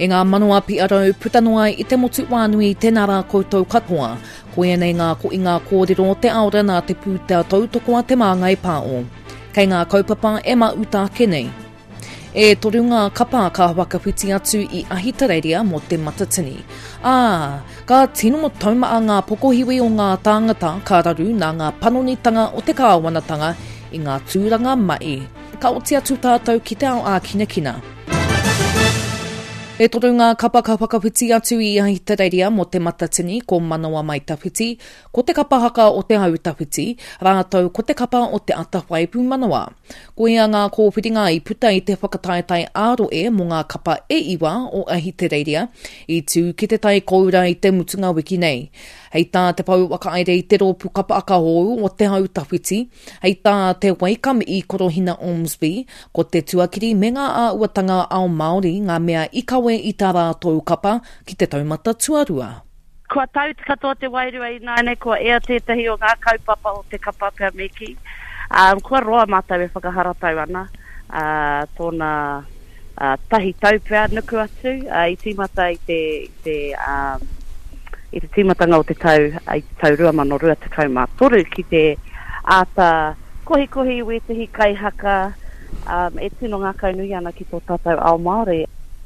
E ngā manoa piarau putanoa I te motu wānui tēnā rā koutou katoa, ko nei ngā ko I ngā kōrero te aora nā te pūtea tautokoa te māngai pāo. Kei ngā kaupapa e mauta kenei. E toru ngā kapa ka wakawhiti atu I ahitareiria mo te matatini. Ka tino taumaa ngā pokohiwi o ngā tāngata ka raru nā ngā panonitanga o te kāwanatanga I ngā tūranga mai. Ka oti atu tātou ki te ao ākinakina. E toru ngā kapa ka whakawhiti atu I ahitareiria mo te matatini ko manawa mai tawhiti, ko te kapa haka o te au tawhiti, rātou ko te kapa o te atawhai pū manawa. Ko ia ngā kōwhiringa I puta I te whakataetai aro mo ngā kapa e iwa o ahitareiria, I tū ki te tai koura I te mutunga wiki nei. Hei tā te pau wakaere I te rōpu kapa aka hou o te hau tawhiti, hei tā te waikam I Korohina Ormsby, ko te tuakiri me ngā āuatanga ao Māori ngā mea I kawe I tā rātou kapa ki te taumata tuarua. Kua tau te katoa te wairua I nāne, kua ea tētahi o ngā kaupapa o te kapa pia meki. Kua roa mātou e whakahara tau ana, tōna tahi tau pia nuku atu, I tīmata I te tīmatanga o te tau, I te tau rua mano rua te tau mā toru ki te āta kohi wetahi kai haka, e tino ngā kaunui ana ki tō tātou ao Māori.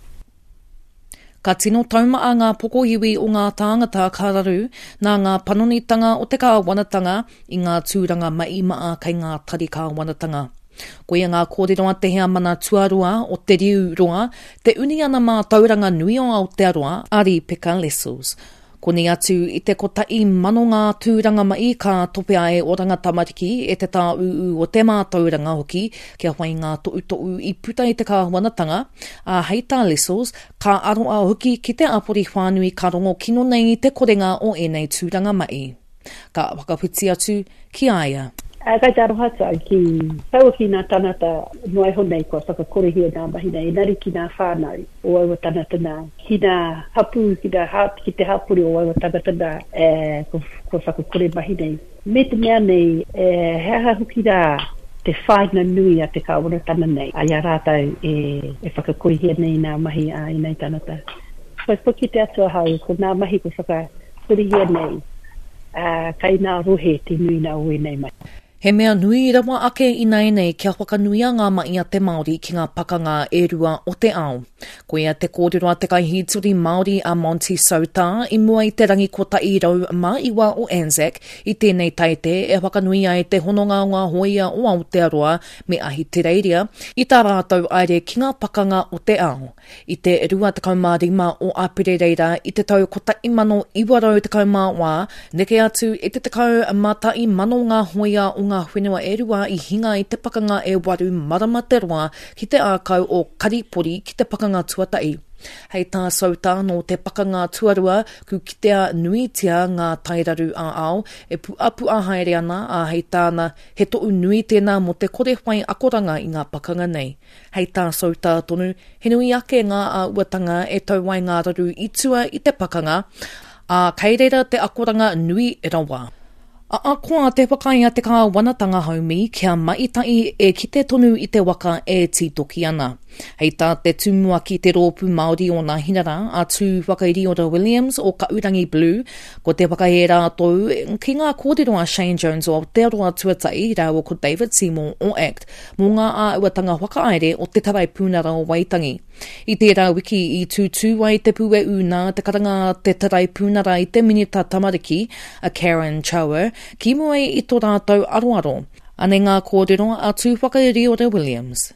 Ka tino taumaa ngā pokohiwi o ngā tāngata ka raru nā ngā panonitanga o te kāwanatanga I ngā tūranga mai maa kei ngā tari kāwanatanga. Ko ia ngā kōrero te hea mana tuarua o te riu roa, te uni ana mā tauranga nui o Aotearoa, Ari Peka Lessels. Ko ni atu I te kotai mano ngā tūranga mai ka topea e oranga tamariki e te tā uu o te mātauranga hoki kia whai ngā toʻu I puta I te kāwanatanga, a Heita Lessels ka aroa hoki ki te apori whānui ka rongo kino nei I te korenga o enei tūranga mai. Ka wakawhiti atu ki aia. Kai te aroha tai ki tau ki nā tanata noai honei kua whakakorehi o nā mahina e nari ki nā whānau o aua tanata nā. Ki nā hapu, ki te hapuri o aua tanata nā kua whakakore mahina. Me te mea nei, hea huki rā te whaina nui a te kāwana tana nei. A ia rātau e whakakorehi nei nā mahi a I nei tanata. Kai poki te atua hau, ko nā mahi kua whakakorehi nei. Kai nā rohe te nui nā ue nei mai. He mea nui rawa ake I nei kia whakanuia ngā mai a te Māori ki ngā pakanga e rua o te ao. Ko ia te kōrero a te kaihituri Māori a Monty Sauta I mua I te rangi kota I rau mā iwa o Anzac I tēnei taite e whakanuia e te hononga o ngā hoia o Aotearoa me ahitereiria I tā rātou aere ki ngā pakanga o te ao. I te 25 o Apirereira I te tau kota I mano iwarau te kaumā wā, neke atu I te tekau mata I mano ngā hoia o ngā whenua e rua I hinga I te pakanga e waru marama te roa ki te ākau o Karipori ki te pakanga tuatai. Hei tā sauta no te pakanga tuarua ku kitea nuitia ngā tairaru a ao e pu a haere ana a hei tāna he toʻu nui tēnā mo te kore whai akoranga I ngā pakanga nei. Hei tā sauta tonu he nui ake ngā uatanga e tauai ngā raru I tua I te pakanga a keireira te akoranga nui e rawa. Koa te wakai a te kāwanatanga haumi kia maitai e ki te tonu I te waka e tītoki ana. Hei tā te tūmua ki te rōpū Māori o ngā hinara a tū Wakairiora Williams o Kaurangi Blue, ko te wakae rātou ki ngā kōrero a Shane Jones o Aotearoa tuatai rāua ko David Seymour o ACT, mō ngā āuatanga whakaaere o te tarai pūnara o Waitangi. I tērā wiki I tūtū ai te pūe una te karanga te tarai pūnara I te minita tamariki, a Karen Chower, ki moe I tō rātou aroaro. Ane ngā kōrero a tū Wakairiora Williams.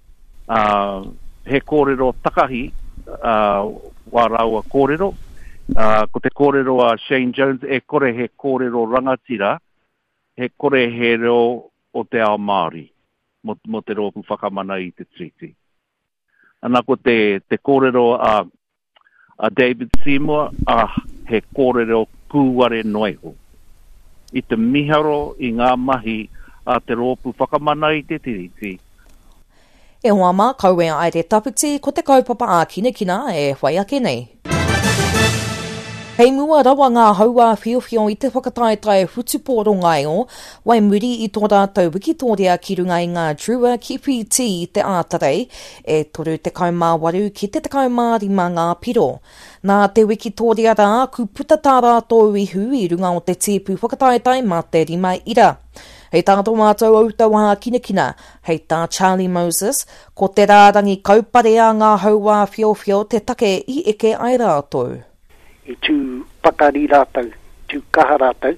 He kōrero takahi, wāraua kōrero. Ko te kōrero a Shane Jones, e kore he kōrero rangatira, he kore he reo o te ao Māori, mo te rōpu whakamana I te treaty. Ana ko te kōrero a David Seymour, he kōrero kūware noiho. I te miharo I ngā mahi a te rōpu whakamana I te treaty. E hoa mā kaue ai te taputi ko te kaupapa a Kinekina e whai ake nei. Hei mua rawa ngā haua whiowhio I te whakataetai hutupōro ngai o, wai muri I tō rātou wikitoria ki runga I ngā drua ki PT I te ātarei, e toru te kaumāwaru ki te kaumārima ngā piro. Nā te wikitoria rā, ku puta tā rātou ihu I runga o te tēpu whakataetai mā te rima ira. Hei tātou mātou autawaha kinakina, hei tā Charlie Moses, ko te rārangi kauparea ngā haua whiowhio te take I eke ai rātou. I tū pakari rātou, tū kaha rātou,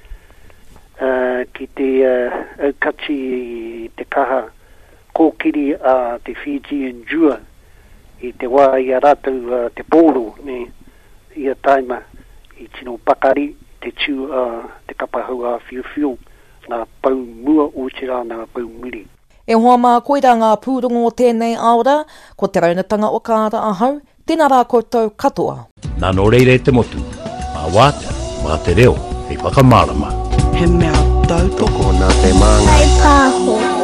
ki te aukati te kaha kōkiri a te Fijian Jua, I te wā I a rātou te pōro, ne, I a taima, I tino pakari, te tū te kapahau a whiwhiu, ngā pau mua o te rā ngā pau muri. E hoa mā koira ngā pūrongo tēnei aora, ko te raunatanga o kāra ahau, tēnā rā koutou katoa. Nā no reire te motu, mā wātea, mā te reo, hei whakamārama. He mea tau toko nā te māngai. Hei pāho.